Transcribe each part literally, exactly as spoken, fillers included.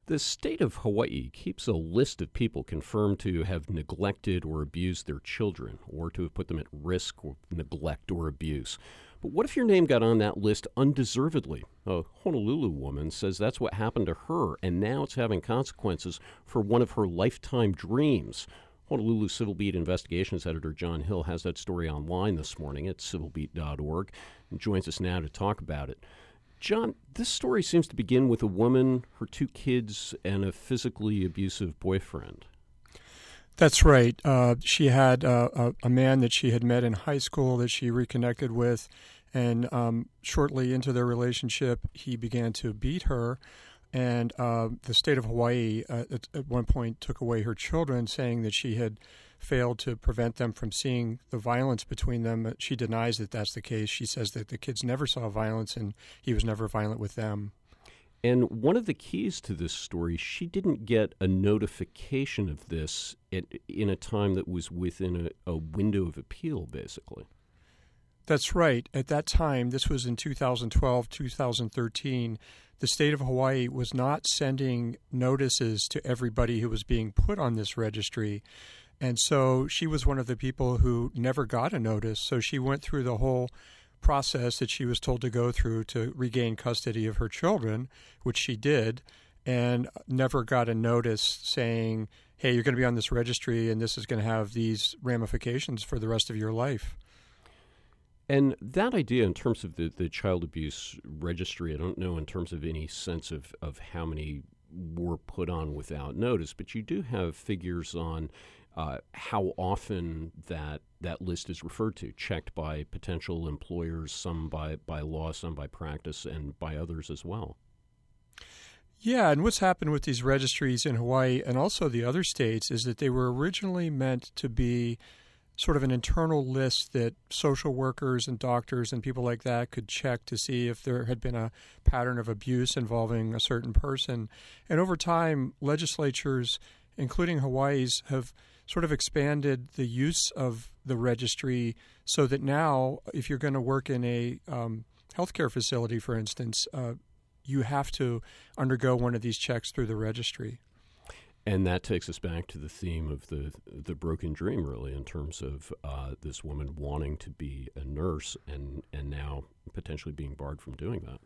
The state of Hawaii keeps a list of people confirmed to have neglected or abused their children, or to have put them at risk of neglect or abuse. But what if your name got on that list undeservedly? A Honolulu woman says that's what happened to her, and now it's having consequences for one of her lifetime dreams. Honolulu Civil Beat Investigations Editor John Hill has that story online this morning at civil beat dot org and joins us now to talk about it. John, this story seems to begin with a woman, her two kids, and a physically abusive boyfriend. That's right. Uh, she had uh, a, a man that she had met in high school that she reconnected with, and um, shortly into their relationship, he began to beat her. And uh, the state of Hawaii uh, at, at one point took away her children, saying that she had failed to prevent them from seeing the violence between them. She denies that that's the case. She says that the kids never saw violence and he was never violent with them. And one of the keys to this story, she didn't get a notification of this at, in a time that was within a, a window of appeal, basically. That's right. At that time, this was in two thousand twelve, two thousand thirteen, the state of Hawaii was not sending notices to everybody who was being put on this registry. And so she was one of the people who never got a notice. So she went through the whole process that she was told to go through to regain custody of her children, which she did, and never got a notice saying, hey, you're going to be on this registry and this is going to have these ramifications for the rest of your life. And that idea in terms of the, the child abuse registry, I don't know in terms of any sense of, of how many were put on without notice, but you do have figures on uh, how often that that list is referred to, checked by potential employers, some by, by law, some by practice, and by others as well. Yeah, and what's happened with these registries in Hawaii and also the other states is that they were originally meant to be sort of an internal list that social workers and doctors and people like that could check to see if there had been a pattern of abuse involving a certain person. And over time, legislatures, including Hawaii's, have sort of expanded the use of the registry so that now if you're going to work in a um, healthcare facility, for instance, uh, you have to undergo one of these checks through the registry. And that takes us back to the theme of the the broken dream, really, in terms of uh, this woman wanting to be a nurse and, and now potentially being barred from doing that.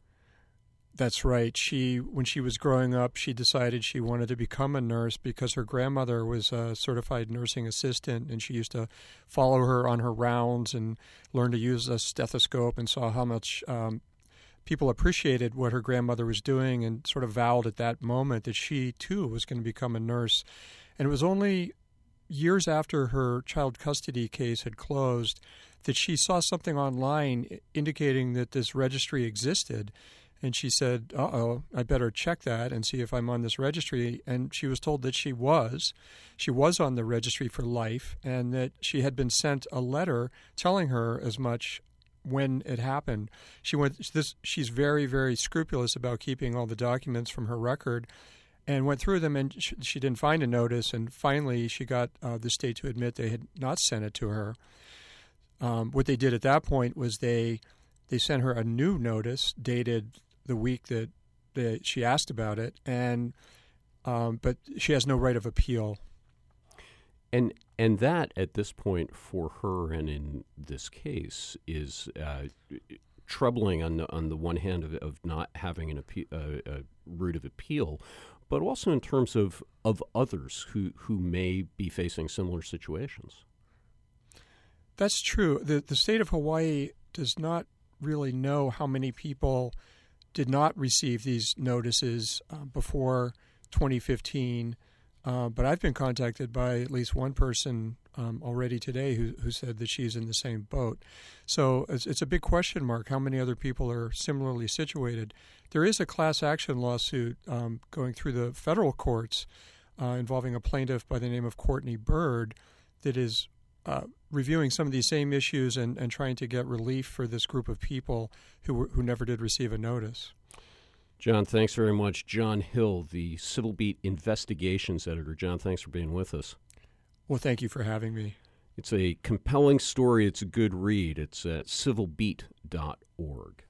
That's right. She, when she was growing up, she decided she wanted to become a nurse because her grandmother was a certified nursing assistant, and she used to follow her on her rounds and learn to use a stethoscope and saw how much um, people appreciated what her grandmother was doing and sort of vowed at that moment that she, too, was going to become a nurse. And it was only years after her child custody case had closed that she saw something online indicating that this registry existed. And she said, uh-oh, I better check that and see if I'm on this registry. And she was told that she was. She was on the registry for life and that she had been sent a letter telling her as much when it happened. She went. This. She's very, very scrupulous about keeping all the documents from her record, and went through them, and she, she didn't find a notice. And finally, she got uh, the state to admit they had not sent it to her. Um, what they did at that point was they they sent her a new notice dated the week that, that she asked about it, and um, but she has no right of appeal. And and that, at this point, for her and in this case, is uh, troubling on the, on the one hand of, of not having an appe- uh, a route of appeal, but also in terms of, of others who, who may be facing similar situations. That's true. The, the state of Hawaii does not really know how many people did not receive these notices uh, before twenty fifteen. Uh, but I've been contacted by at least one person um, already today who, who said that she's in the same boat. So it's, it's a big question mark how many other people are similarly situated. There is a class action lawsuit um, going through the federal courts uh, involving a plaintiff by the name of Courtney Bird that is uh, reviewing some of these same issues and, and trying to get relief for this group of people who were, who never did receive a notice. John, thanks very much. John Hill, the Civil Beat Investigations Editor. John, thanks for being with us. Well, thank you for having me. It's a compelling story. It's a good read. It's at civil beat dot org.